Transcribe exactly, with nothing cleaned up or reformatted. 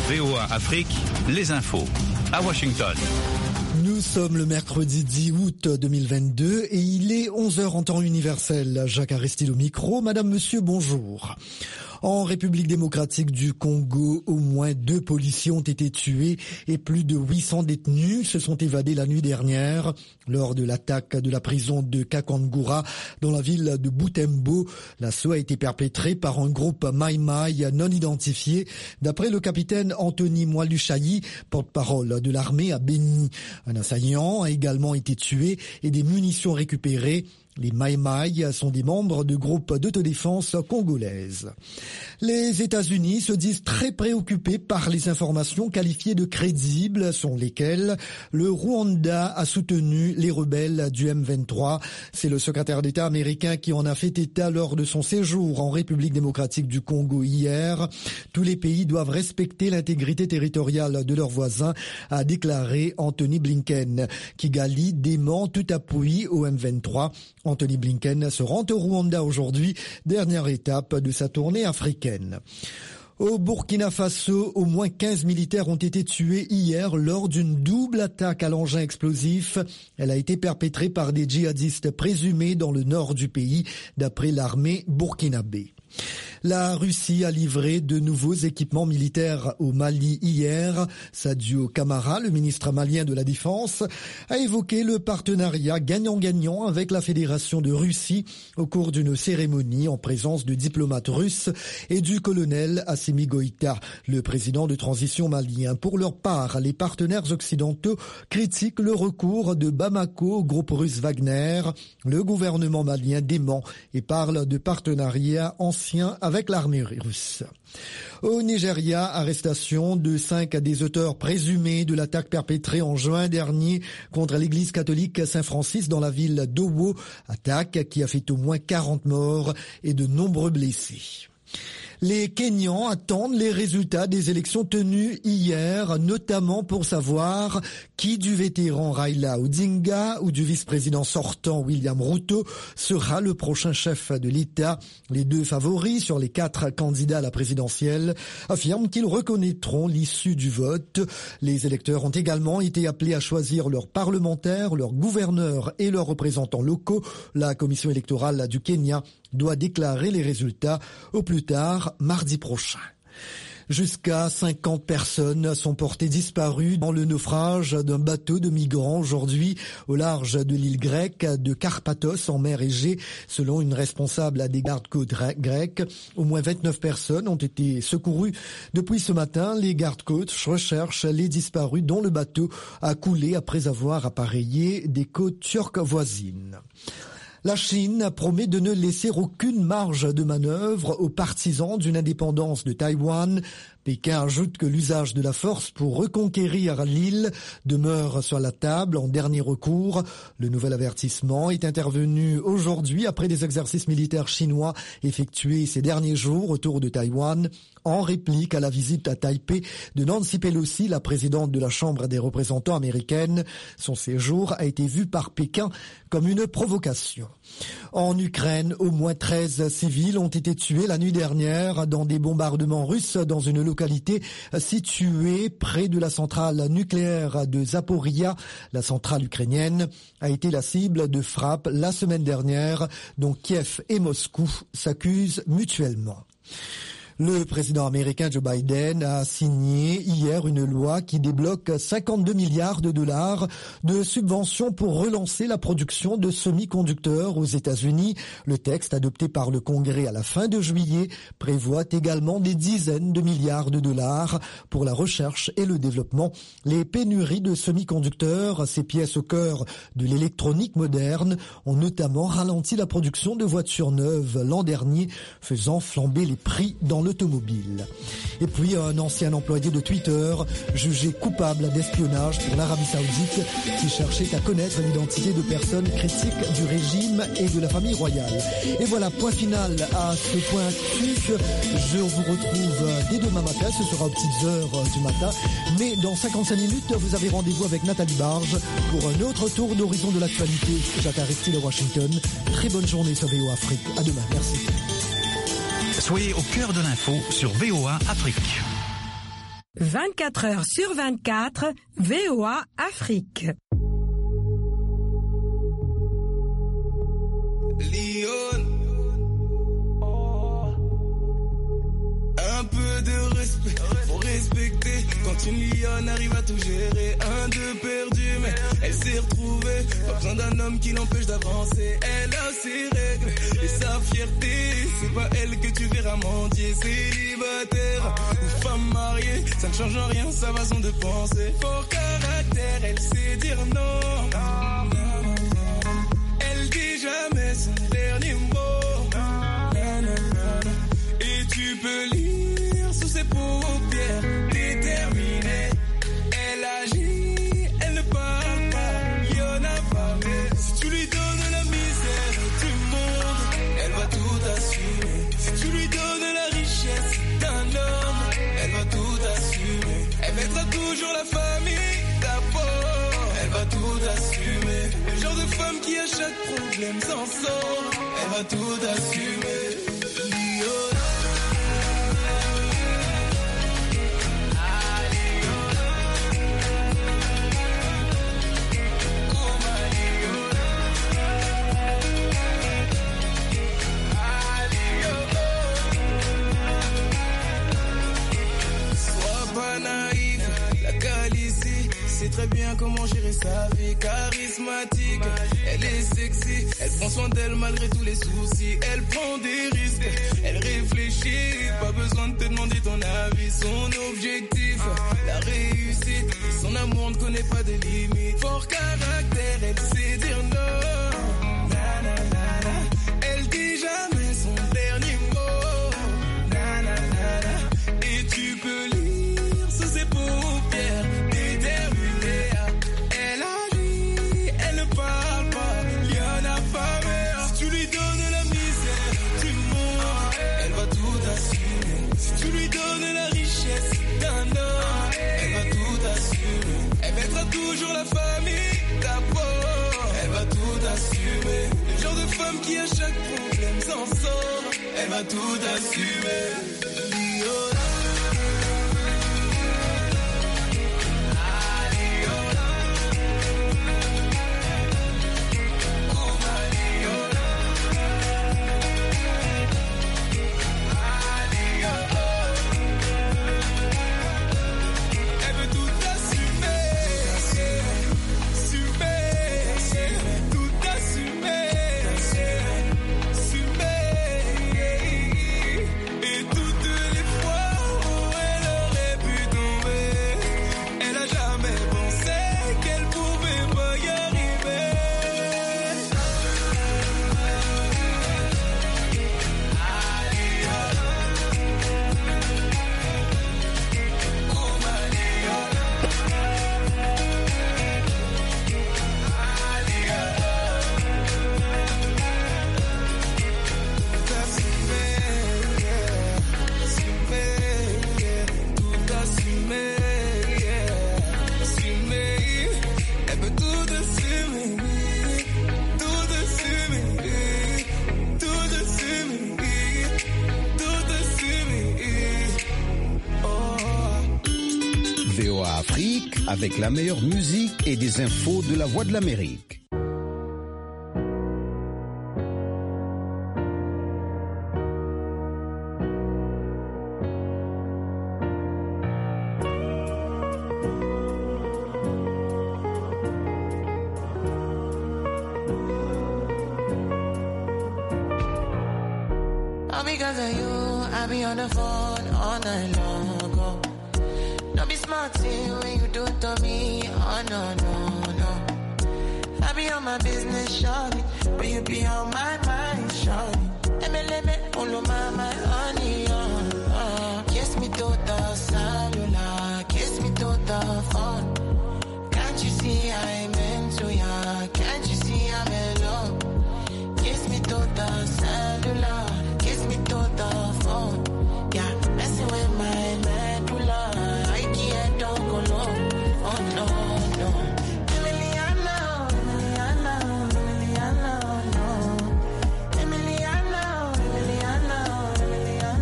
V O A Afrique, les infos à Washington. Nous sommes le mercredi dix août deux mille vingt-deux et il est onze heures en temps universel. Jacques Aristide au micro. Madame, monsieur, bonjour. En République démocratique du Congo, au moins deux policiers ont été tués et plus de huit cents détenus se sont évadés la nuit dernière lors de l'attaque de la prison de Kakangura dans la ville de Butembo. L'assaut a été perpétré par un groupe Mai Mai non identifié, d'après le capitaine Anthony Mwalushayi, porte-parole de l'armée à Beni. Un assaillant a également été tué et des munitions récupérées. Les Mai Mai sont des membres de groupes d'autodéfense congolaises. Les États-Unis se disent très préoccupés par les informations qualifiées de crédibles, selon lesquelles le Rwanda a soutenu les rebelles du M vingt-trois. C'est le secrétaire d'État américain qui en a fait état lors de son séjour en République démocratique du Congo hier. Tous les pays doivent respecter l'intégrité territoriale de leurs voisins, a déclaré Anthony Blinken. Kigali dément tout appui au M vingt-trois. Anthony Blinken se rend au Rwanda aujourd'hui, dernière étape de sa tournée africaine. Au Burkina Faso, au moins quinze militaires ont été tués hier lors d'une double attaque à l'engin explosif. Elle a été perpétrée par des djihadistes présumés dans le nord du pays, d'après l'armée burkinabé. La Russie a livré de nouveaux équipements militaires au Mali hier. Sadio Kamara, le ministre malien de la Défense, a évoqué le partenariat gagnant-gagnant avec la Fédération de Russie au cours d'une cérémonie en présence de diplomates russes et du colonel Assimi Goïta, le président de transition malien. Pour leur part, les partenaires occidentaux critiquent le recours de Bamako au groupe russe Wagner. Le gouvernement malien dément et parle de partenariat ancien avec l'armée russe. Au Nigeria, arrestation de cinq des auteurs présumés de l'attaque perpétrée en juin dernier contre l'église catholique Saint-Francis dans la ville d'Owo, attaque qui a fait au moins quarante morts et de nombreux blessés. Les Kenyans attendent les résultats des élections tenues hier, notamment pour savoir qui du vétéran Raila Odinga ou du vice-président sortant William Ruto sera le prochain chef de l'État. Les deux favoris sur les quatre candidats à la présidentielle affirment qu'ils reconnaîtront l'issue du vote. Les électeurs ont également été appelés à choisir leurs parlementaires, leurs gouverneurs et leurs représentants locaux. La commission électorale du Kenya doit déclarer les résultats au plus tard mardi prochain. Jusqu'à cinquante personnes sont portées disparues dans le naufrage d'un bateau de migrants aujourd'hui au large de l'île grecque de Karpathos en mer Égée. Selon une responsable des gardes-côtes grecs, au moins vingt-neuf personnes ont été secourues. Depuis ce matin, les gardes-côtes recherchent les disparus dont le bateau a coulé après avoir appareillé des côtes turques voisines. La Chine promet de ne laisser aucune marge de manœuvre aux partisans d'une indépendance de Taïwan. Pékin ajoute que l'usage de la force pour reconquérir l'île demeure sur la table en dernier recours. Le nouvel avertissement est intervenu aujourd'hui après des exercices militaires chinois effectués ces derniers jours autour de Taïwan, en réplique à la visite à Taipei de Nancy Pelosi, la présidente de la Chambre des représentants américaine. Son séjour a été vu par Pékin comme une provocation. En Ukraine, au moins treize civils ont été tués la nuit dernière dans des bombardements russes dans une localité située près de la centrale nucléaire de Zaporizhia. La centrale ukrainienne a été la cible de frappes la semaine dernière, dont Kiev et Moscou s'accusent mutuellement. Le président américain Joe Biden a signé hier une loi qui débloque cinquante-deux milliards de dollars de subventions pour relancer la production de semi-conducteurs aux États-Unis. Le texte adopté par le Congrès à la fin de juillet prévoit également des dizaines de milliards de dollars pour la recherche et le développement. Les pénuries de semi-conducteurs, ces pièces au cœur de l'électronique moderne, ont notamment ralenti la production de voitures neuves l'an dernier, faisant flamber les prix dans l'automobile. Et puis un ancien employé de Twitter jugé coupable d'espionnage pour l'Arabie Saoudite qui cherchait à connaître l'identité de personnes critiques du régime et de la famille royale. Et voilà, point final à ce point actu. Je vous retrouve dès demain matin, ce sera aux petites heures du matin. Mais dans cinquante-cinq minutes, vous avez rendez-vous avec Nathalie Barge pour un autre tour d'horizon de l'actualité. Jacques Aristide de Washington. Très bonne journée sur V O A Afrique. À demain. Merci. Soyez au cœur de l'info sur V O A Afrique. vingt-quatre heures sur vingt-quatre, V O A Afrique. Lyon. Un peu de respect, faut respecter. Quand une lionne arrive à tout gérer, un, deux perdu, mais elle s'est retrouvée. Pas besoin d'un homme qui l'empêche d'avancer. Elle a ses règles et sa fierté. C'est pas elle que tu verras mendier. Célibataire ou femme mariée, ça ne change rien sa façon de penser. Fort caractère, elle sait dire non. Elle dit jamais son dernier mot. Et tu peux lire sous ses paupières, déterminée. Elle agit, elle ne parle pas, y'en a pas. Mais si tu lui donnes la misère du monde, elle va tout assumer. Si tu lui donnes la richesse d'un homme, elle va tout assumer. Elle mettra toujours la famille d'abord, elle va tout assumer. Le genre de femme qui à chaque problème s'en sort, elle va tout assumer. C'est très bien comment gérer sa vie, charismatique, elle est sexy, elle prend soin d'elle malgré tous les soucis, elle prend des risques, elle réfléchit, pas besoin de te demander ton avis, son objectif, la réussite, son amour ne connaît pas de limites, fort caractère, elle sait dire non, na, na, na, na. Elle dit jamais son dernier mot, na, na, na, na. Et tu peux lire sous ses paupières. Tu lui donnes la richesse d'un homme, elle va tout assumer. Elle mettra toujours la famille d'abord, elle va tout assumer. Le genre de femme qui à chaque problème s'en sort, elle va tout assumer. V O A Afrique avec la meilleure musique et des infos de la Voix de l'Amérique. All because of you, I be on the phone all night long. Ago. Don't be smart when you do it to me. Oh no, no, no. I be on my business, shawty, but you be on my mind, shawty. M L M, all of my mind.